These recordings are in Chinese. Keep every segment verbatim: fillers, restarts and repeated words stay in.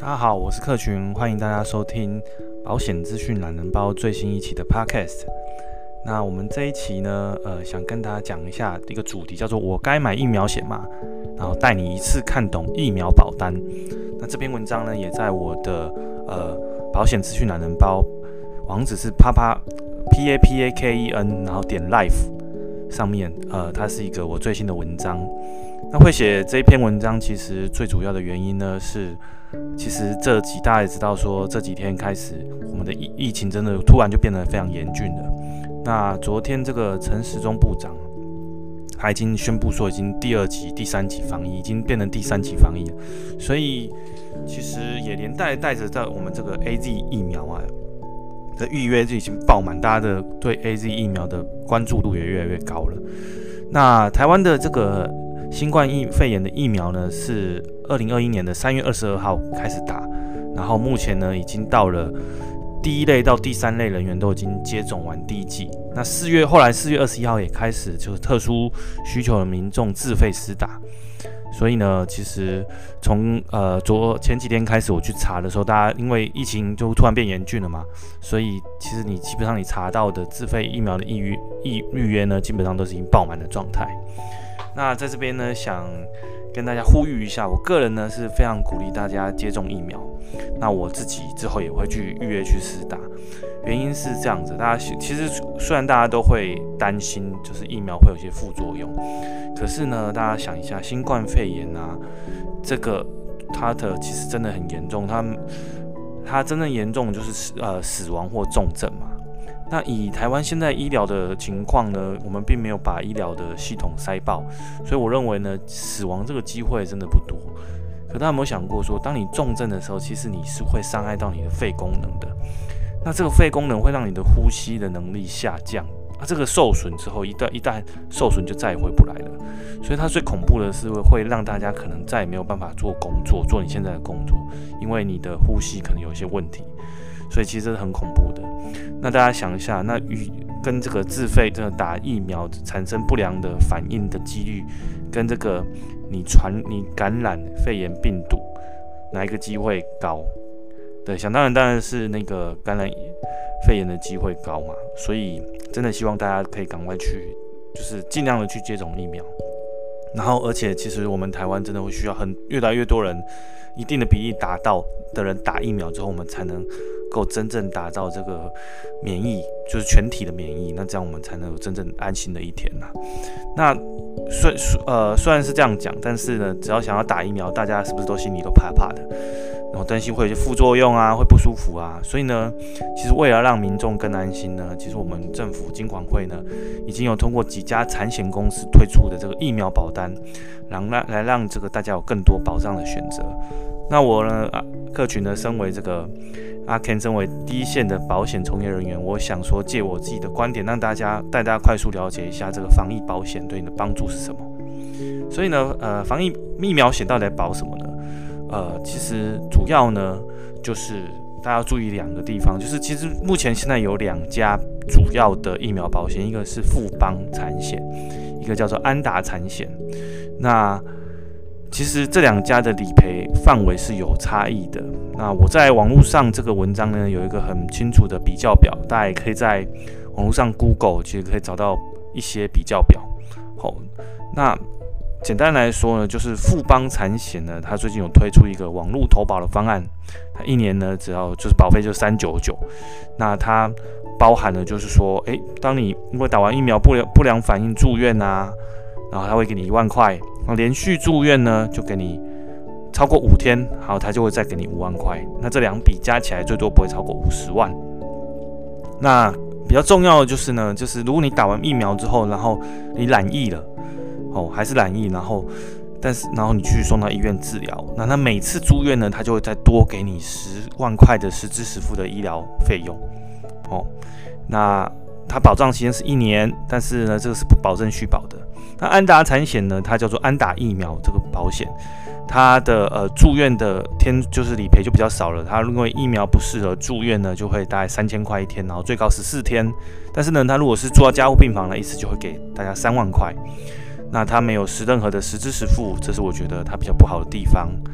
大家好，我是克群，欢迎大家收听保险资讯懒人包最新一期的 Podcast。那我们这一期呢，呃，想跟大家讲一下一个主题，叫做我该买疫苗险吗？然后带你一次看懂疫苗保单。那这篇文章呢，也在我的呃保险资讯懒人包，网址是啪啪 p a p a k e n， 然后点 life 上面，呃，它是一个我最新的文章。那会写这一篇文章，其实最主要的原因呢是。其实这几大家也知道说，这几天开始，我们的疫疫情真的突然就变得非常严峻了。那昨天这个陈时中部长，他已经宣布说，已经第二级、第三级防疫，已经变成第三级防疫了。所以其实也连带带着在我们这个 A Z 疫苗啊的预约就已经爆满，大家的对 A Z 疫苗的关注度也越来越高了。那台湾的这个新冠肺炎的疫苗呢，是二零二一年的三月二十二号开始打，然后目前呢已经到了第一类到第三类人员都已经接种完第一剂。那四月后来四月二十一号也开始就是特殊需求的民众自费施打。所以呢，其实从呃昨前几天开始我去查的时候，大家因为疫情就突然变严峻了嘛，所以其实你基本上你查到的自费疫苗的预约预约呢，基本上都是已经爆满的状态。那在这边呢，想跟大家呼吁一下，我个人呢是非常鼓励大家接种疫苗。那我自己之后也会去预约去施打，原因是这样子，大家其实虽然大家都会担心，就是疫苗会有些副作用，可是呢，大家想一下，新冠肺炎啊，这个它的其实真的很严重，它它真正严重就是呃死亡或重症嘛。那以台湾现在医疗的情况呢，我们并没有把医疗的系统塞爆，所以我认为呢，死亡这个机会真的不多。可大家有没有想过说，当你重症的时候，其实你是会伤害到你的肺功能的。那这个肺功能会让你的呼吸的能力下降，啊，这个受损之后，一旦一旦受损就再也回不来了。所以它最恐怖的是会让大家可能再也没有办法做工作，做你现在的工作，因为你的呼吸可能有一些问题。所以其实这是很恐怖的。那大家想一下，那与跟这个自费这个打疫苗产生不良的反应的几率，跟这个你传你感染肺炎病毒，哪一个机会高？对，想当然当然是那个感染肺炎的机会高嘛。所以真的希望大家可以赶快去，就是尽量的去接种疫苗。然后，而且其实我们台湾真的会需要很越来越多人，一定的比例达到的人打疫苗之后，我们才能够真正达到这个免疫，就是全体的免疫。那这样我们才能有真正安心的一天呐。那虽呃虽然是这样讲，但是呢，只要想要打疫苗，大家是不是都心里都怕怕的？然后担心会有些副作用啊，会不舒服啊。所以呢，其实为了让民众更安心呢，其实我们政府金管会呢，已经有通过几家产险公司推出的这个疫苗保单，让来让这个大家有更多保障的选择。那我呢，啊，客群呢，身为这个阿 Ken， 身为第一线的保险从业人员，我想说借我自己的观点，让大家带大家快速了解一下这个防疫保险对你的帮助是什么。所以呢，呃，防疫疫苗险到底来保什么呢？呃，其实主要呢，就是大家要注意两个地方，就是其实目前现在有两家主要的疫苗保险，一个是富邦产险，一个叫做安达产险。那其实这两家的理赔范围是有差异的。那我在网络上这个文章呢，有一个很清楚的比较表，大家也可以在网络上 Google， 其实可以找到一些比较表。好，那简单来说呢，就是富邦产险呢，它最近有推出一个网络投保的方案，它一年呢只要就是保费就三百九十九，那它包含了就是说，哎，当你因为打完疫苗不良不良反应住院啊，然后它会给你一万块，然后连续住院呢就给你超过五天，好，它就会再给你五万块，那这两笔加起来最多不会超过五十万。那比较重要的就是呢，就是如果你打完疫苗之后，然后你染疫了。哦，还是染疫，然后，但是然后你去送到医院治疗，那他每次住院呢，他就会再多给你十万块的实支实付的医疗费用。哦，那它保障期间是一年，但是呢，这个是不保证续保的。那安达产险呢，它叫做安达疫苗这个保险，它的呃住院的天就是理赔就比较少了，它因为疫苗不适合住院呢，就会大概三千块一天，然后最高十四天。但是呢，它如果是住到加护病房呢，一次就会给大家三万块。那它没有实任何的实支实付，这是我觉得它比较不好的地方。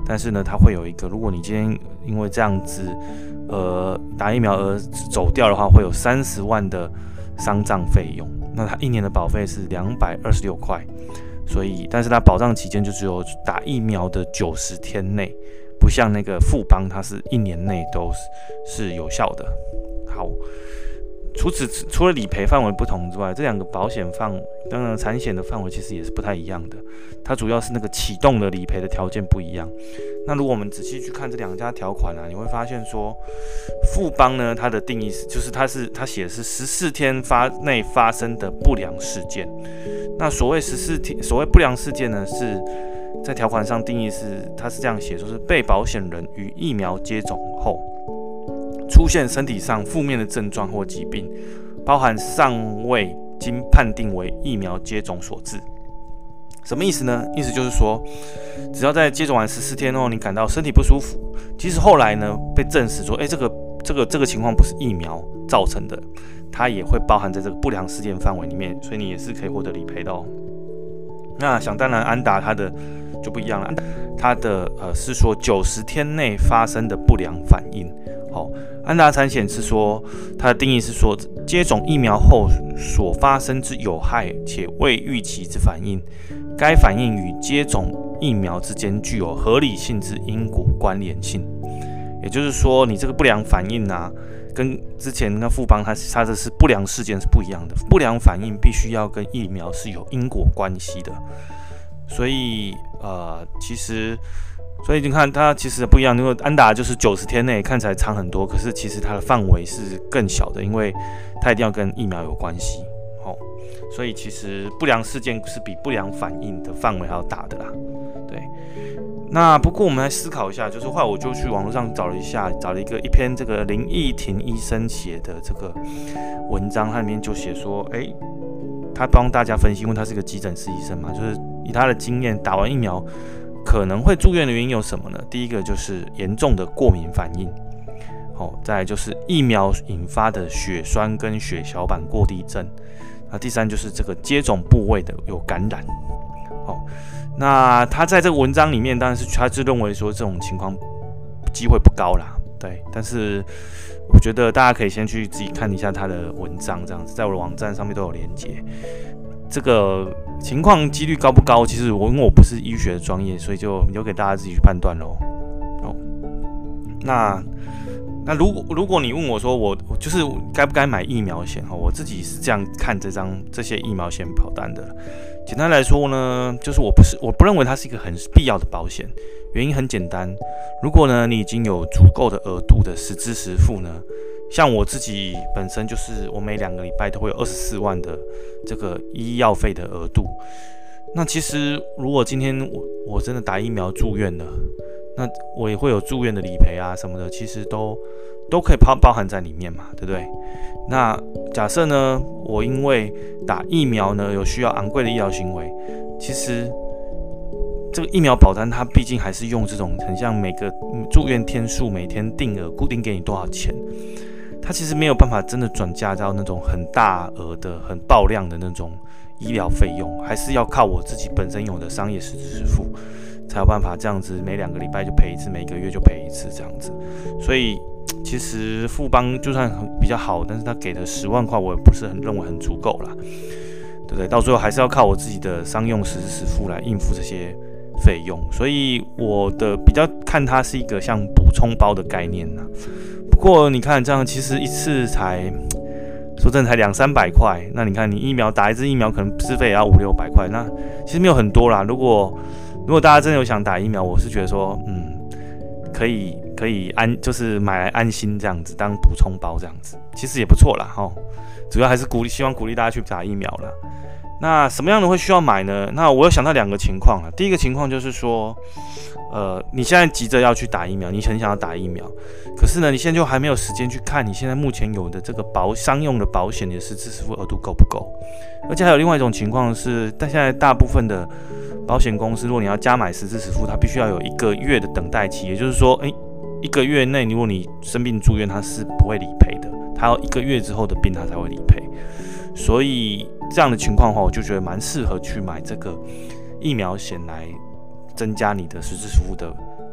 但是呢，它会有一个，如果你今天因为这样子，呃，打疫苗而走掉的话，会有三十万的丧葬费用。那它一年的保费是两百二十六块，所以，但是它保障期间就只有打疫苗的九十天内，不像那个富邦，它是一年内都是是有效的。好。除此除了理赔范围不同之外，这两个保险范当然产险的范围其实也是不太一样的。它主要是那个启动的理赔的条件不一样。那如果我们仔细去看这两家条款啊，你会发现说，富邦呢，它的定义是就是它是它写的是十四天发内发生的不良事件。那所谓十四天所谓不良事件呢，是在条款上定义是它是这样写，说是被保险人于疫苗接种后。出现身体上负面的症状或疾病，包含尚未经判定为疫苗接种所致。什么意思呢？意思就是说，只要在接种完十四天后，你感到身体不舒服，即使后来呢被证实说，哎、欸，这个这个这个情况不是疫苗造成的，它也会包含在这个不良事件范围里面，所以你也是可以获得理赔的哦。那想当然，安达它的就不一样了，它的呃是说九十天内发生的不良反应。好，安达产险是说，它的定义是说，接种疫苗后所发生之有害且未预期之反应，该反应与接种疫苗之间具有合理性之因果关联性。也就是说，你这个不良反应啊，跟之前那富邦它它这是不良事件是不一样的。不良反应必须要跟疫苗是有因果关系的。所以呃，其实。所以你看，它其实不一样。如果安达就是九十天内看起来长很多，可是其实它的范围是更小的，因为它一定要跟疫苗有关系。哦，所以其实不良事件是比不良反应的范围还要大的啦。对，那不过我们来思考一下，就是后来我就去网络上找了一下，找了一个一篇这个林义庭医生写的这个文章，它里面就写说，哎、欸，他帮大家分析，因为他是一个急诊室医生嘛，就是以他的经验，打完疫苗。可能会住院的原因有什么呢？第一个就是严重的过敏反应，哦，再来就是疫苗引发的血栓跟血小板过低症，那第三就是这个接种部位的有感染，哦，那他在这个文章里面，当然是他是认为说这种情况机会不高啦，对，但是我觉得大家可以先去自己看一下他的文章，这样子，在我的网站上面都有连结。这个情况几率高不高？其实我因为我不是医学的专业，所以就留给大家自己去判断喽。哦，那那如果如果你问我说我我就是该不该买疫苗险哈，我自己是这样看这张这些疫苗险保单的。简单来说呢，就是我不是我不认为它是一个很必要的保险，原因很简单，如果呢你已经有足够的额度的实支实付呢。像我自己本身就是，我每两个礼拜都会有二十四万的这个医药费的额度。那其实如果今天我我真的打疫苗住院了，那我也会有住院的理赔啊什么的，其实都都可以包包含在里面嘛，对不对？那假设呢，我因为打疫苗呢有需要昂贵的医疗行为，其实这个疫苗保单它毕竟还是用这种很像每个住院天数每天定额固定给你多少钱。它其实没有办法真的转嫁到那种很大额的、很爆量的那种医疗费用，还是要靠我自己本身有的商业实支实付，才有办法这样子每两个礼拜就赔一次，每个月就赔一次这样子。所以其实富邦就算比较好，但是他给的十万块，我也不是很认为很足够啦，对不对？到最后还是要靠我自己的商用实支实付来应付这些费用。所以我的比较看它是一个像补充包的概念呐。不过你看这样，其实一次才说真的才两三百块，那你看你疫苗打一支疫苗可能自费也要五六百块，那其实没有很多啦。如果如果大家真的有想打疫苗，我是觉得说，嗯，可以可以安就是买来安心这样子当补充包这样子，其实也不错啦齁。主要还是鼓励希望鼓励大家去打疫苗啦。那什么样的会需要买呢？那我有想到两个情况啦。第一个情况就是说，呃，你现在急着要去打疫苗，你很想要打疫苗，可是呢，你现在就还没有时间去看你现在目前有的这个保商用的保险，你的实支实付额度够不够？而且还有另外一种情况是，但现在大部分的保险公司，如果你要加买实支实付，它必须要有一个月的等待期，也就是说，哎、欸，一个月内如果你生病住院，它是不会理赔的，它要一个月之后的病它才会理赔。所以这样的情况的话，我就觉得蛮适合去买这个疫苗险来增加你的实支实付的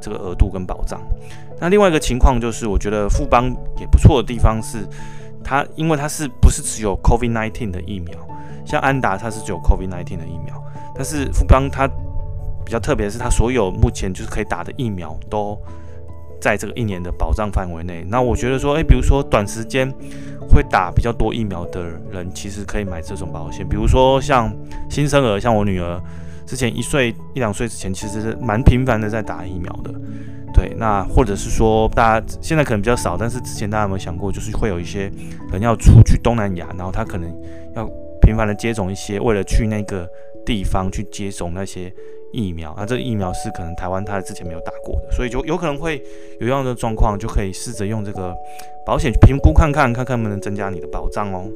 这个额度跟保障。那另外一个情况就是，我觉得富邦也不错的地方是，它因为它是不是只有 COVID 十九 的疫苗，像安达它是只有 COVID 十九 的疫苗，但是富邦它比较特别的是，它所有目前就是可以打的疫苗都在这个一年的保障范围内。那我觉得说，哎、欸，比如说短时间会打比较多疫苗的人，其实可以买这种保险。比如说像新生儿，像我女儿之前一岁一两岁之前，其实是蛮频繁的在打疫苗的。对，那或者是说，大家现在可能比较少，但是之前大家有没有想过，就是会有一些人要出去东南亚，然后他可能要频繁的接种一些，为了去那个地方去接种那些疫苗，那这个疫苗是可能台湾他之前没有打过的，所以就有可能会有这样的状况，就可以试着用这个保险去评估看看，看看能不能增加你的保障哦。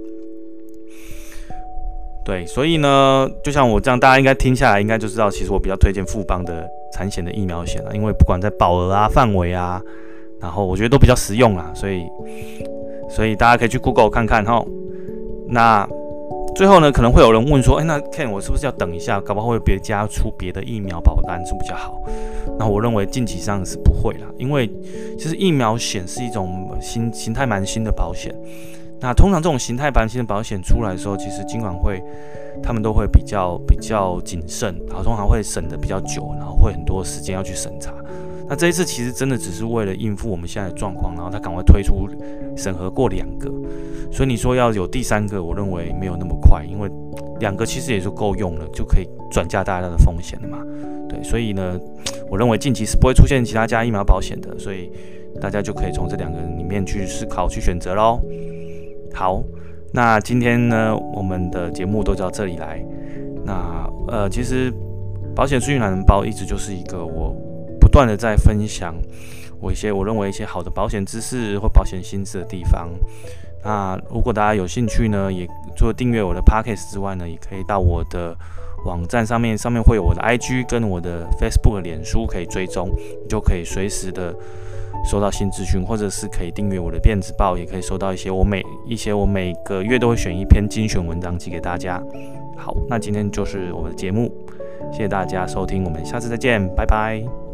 对，所以呢，就像我这样，大家应该听下来，应该就知道，其实我比较推荐富邦的产险的疫苗险了，因为不管在保额啊、范围啊，然后我觉得都比较实用啦，所以，所以大家可以去 Google 看看哈。那最后呢，可能会有人问说，哎，那 Ken 我是不是要等一下，搞不好会有别家出别的疫苗保单是比较好？那我认为近期上是不会啦，因为其实疫苗险是一种新形态蛮新的保险。那通常这种形态蛮新的保险出来的时候，其实金管会他们都会比较比较谨慎，然后通常会审得比较久，然后会很多时间要去审查。那这一次其实真的只是为了应付我们现在的状况，然后他赶快推出审核过两个，所以你说要有第三个，我认为没有那么快，因为两个其实也就够用了，就可以转嫁大家的风险了嘛。对，所以呢，我认为近期是不会出现其他家疫苗保险的，所以大家就可以从这两个里面去思考、去选择咯。好，那今天呢，我们的节目都到这里来。那呃，其实保险资讯懒人包一直就是一个我不断的在分享我一些我认为一些好的保险知识或保险心智的地方。那如果大家有兴趣呢，也除了订阅我的 Podcast 之外呢，也可以到我的网站上面，上面会有我的 I G 跟我的 Facebook 的脸书可以追踪，你就可以随时的收到新资讯，或者是可以订阅我的电子报，也可以收到一些我每一些我每个月都会选一篇精选文章寄给大家。好，那今天就是我们的节目，谢谢大家收听，我们下次再见，拜拜。